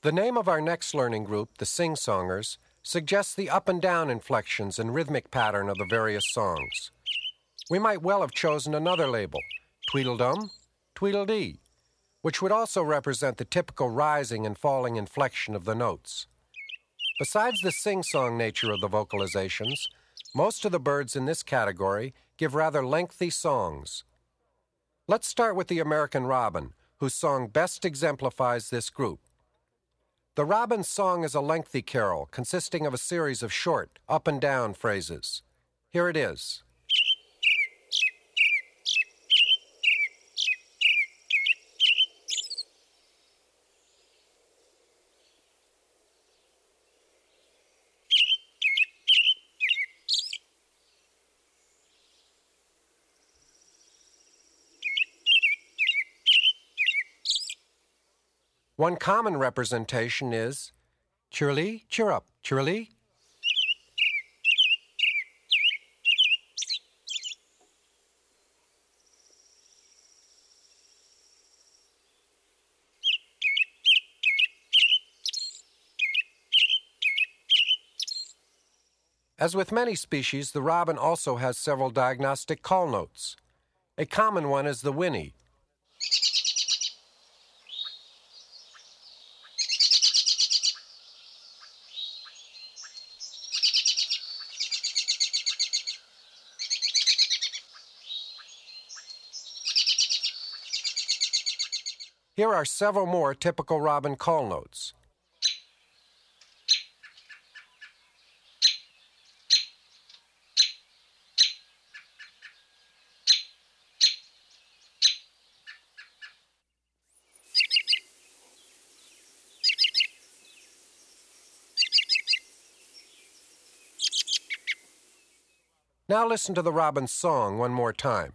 The name of our next learning group, the Sing-Songers, suggests the up and down inflections and rhythmic pattern of the various songs. We might well have chosen another label, Tweedledum, Tweedledee, which would also represent the typical rising and falling inflection of the notes. Besides the sing-song nature of the vocalizations, most of the birds in this category give rather lengthy songs. Let's start with the American robin, whose song best exemplifies this group. The robin's song is a lengthy carol consisting of a series of short, up and down phrases. Here it is. One common representation is cheerily, cheer up, cheerily. As with many species, the robin also has several diagnostic call notes. A common one is the whinny. Here are several more typical robin call notes. Now listen to the robin's song one more time.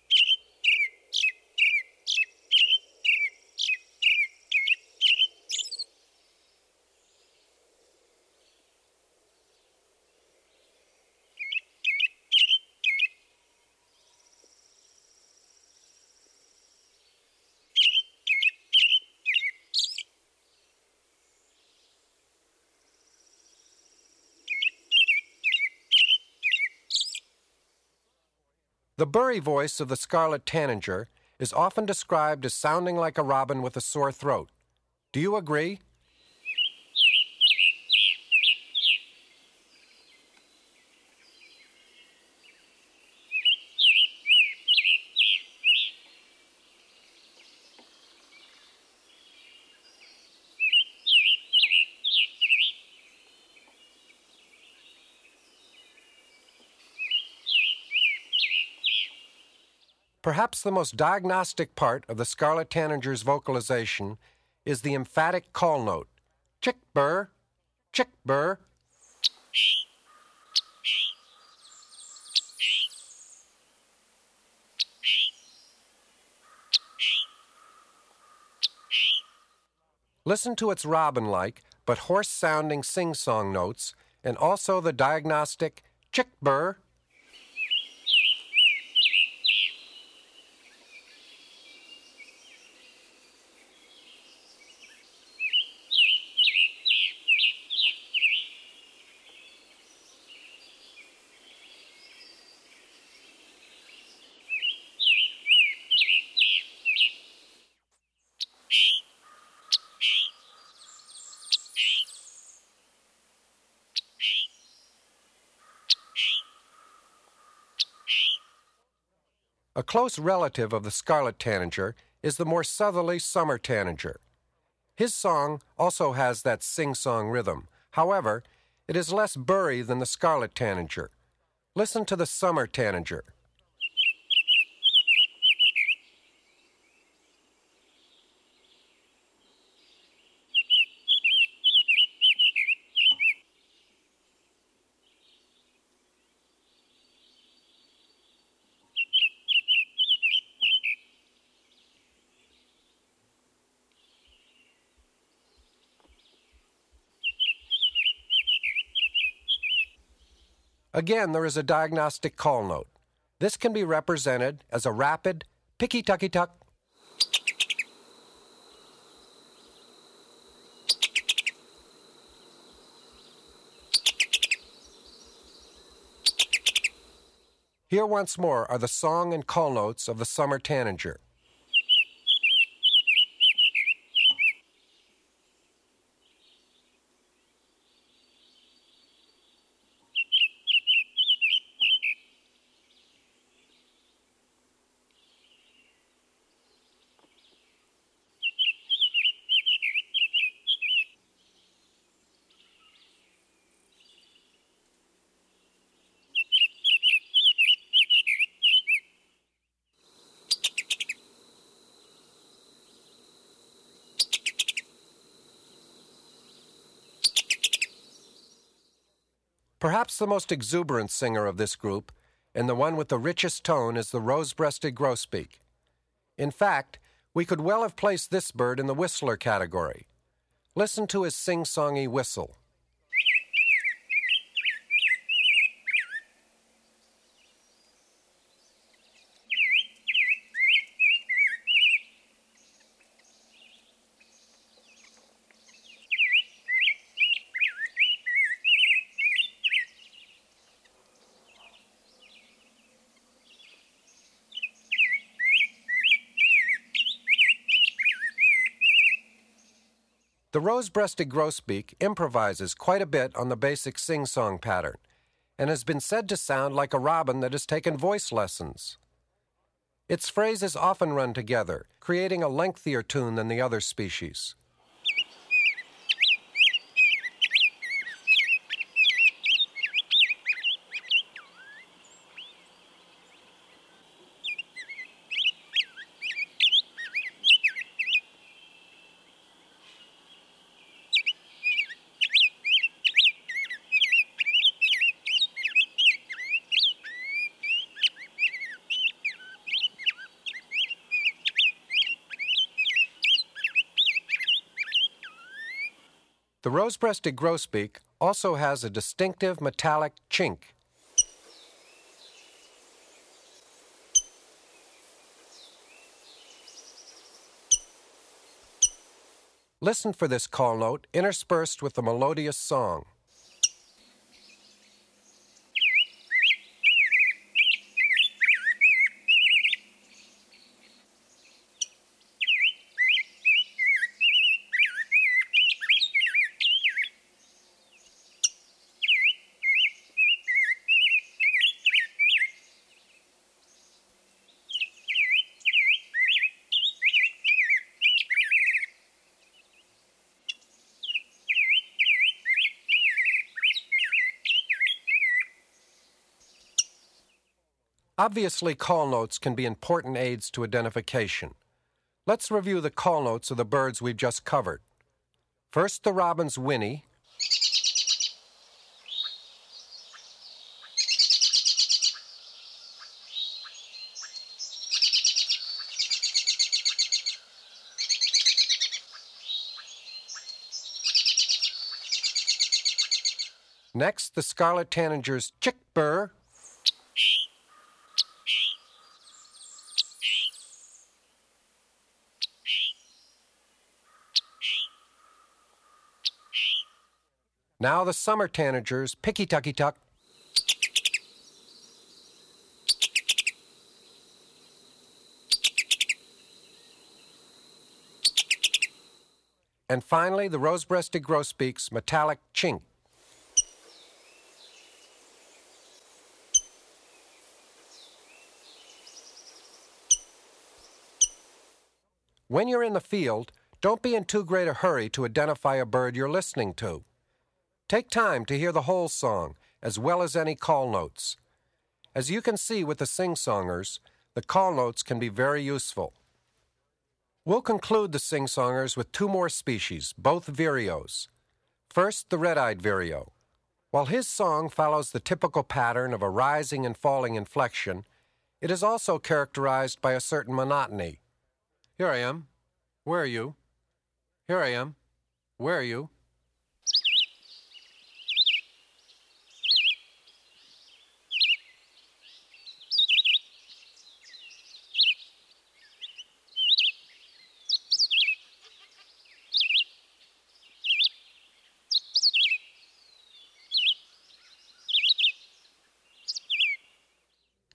The burry voice of the scarlet tanager is often described as sounding like a robin with a sore throat. Do you agree? Perhaps the most diagnostic part of the scarlet tanager's vocalization is the emphatic call note, chick-burr, chick-burr. Listen to its robin-like but hoarse-sounding sing-song notes and also the diagnostic chick-burr. A close relative of the scarlet tanager is the more southerly summer tanager. His song also has that sing-song rhythm. However, it is less burry than the scarlet tanager. Listen to the summer tanager. Again, there is a diagnostic call note. This can be represented as a rapid picky-tucky-tuck. Here once more are the song and call notes of the summer tanager. Perhaps the most exuberant singer of this group, and the one with the richest tone, is the rose-breasted grosbeak. In fact, we could well have placed this bird in the whistler category. Listen to his sing-songy whistle. The rose-breasted grosbeak improvises quite a bit on the basic sing-song pattern, and has been said to sound like a robin that has taken voice lessons. Its phrases often run together, creating a lengthier tune than the other species. The rose-breasted grosbeak also has a distinctive metallic chink. Listen for this call note interspersed with the melodious song. Obviously, call notes can be important aids to identification. Let's review the call notes of the birds we've just covered. First, the robin's whinny. Next, the scarlet tanager's chick-burr. Now the summer tanager's picky-tucky-tuck. And finally, the rose-breasted grosbeak's metallic chink. When you're in the field, don't be in too great a hurry to identify a bird you're listening to. Take time to hear the whole song, as well as any call notes. As you can see with the sing-songers, the call notes can be very useful. We'll conclude the sing-songers with two more species, both vireos. First, the red-eyed vireo. While his song follows the typical pattern of a rising and falling inflection, it is also characterized by a certain monotony. Here I am. Where are you? Here I am. Where are you?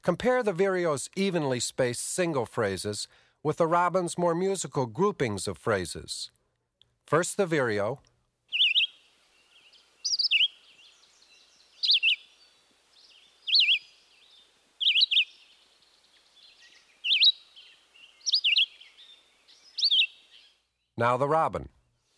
Compare the vireo's evenly spaced single phrases with the robin's more musical groupings of phrases. First the vireo, now the robin.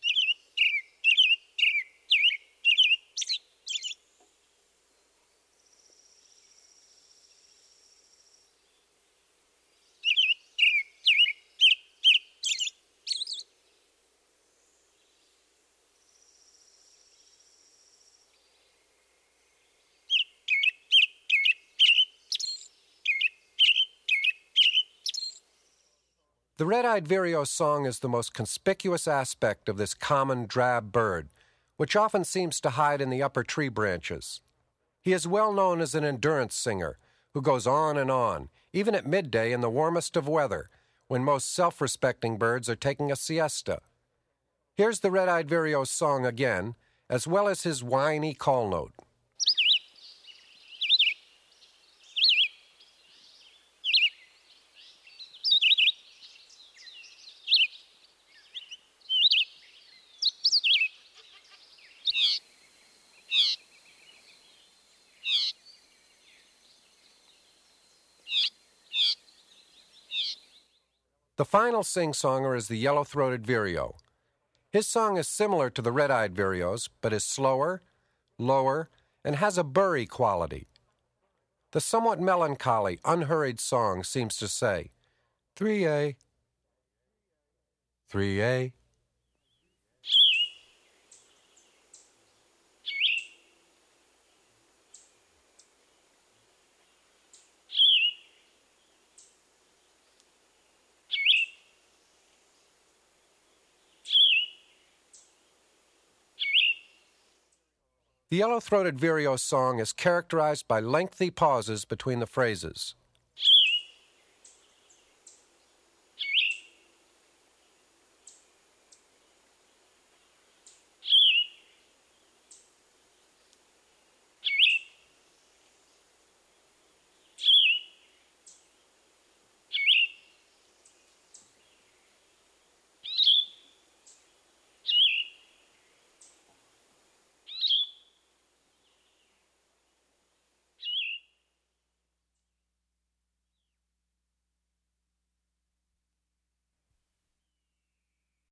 The red-eyed vireo's song is the most conspicuous aspect of this common drab bird, which often seems to hide in the upper tree branches. He is well known as an endurance singer who goes on, even at midday in the warmest of weather, when most self-respecting birds are taking a siesta. Here's the red-eyed vireo's song again, as well as his whiny call note. The final sing-songer is the yellow-throated vireo. His song is similar to the red-eyed vireo's, but is slower, lower, and has a burry quality. The somewhat melancholy, unhurried song seems to say, 3A, 3A. The yellow-throated vireo's song is characterized by lengthy pauses between the phrases.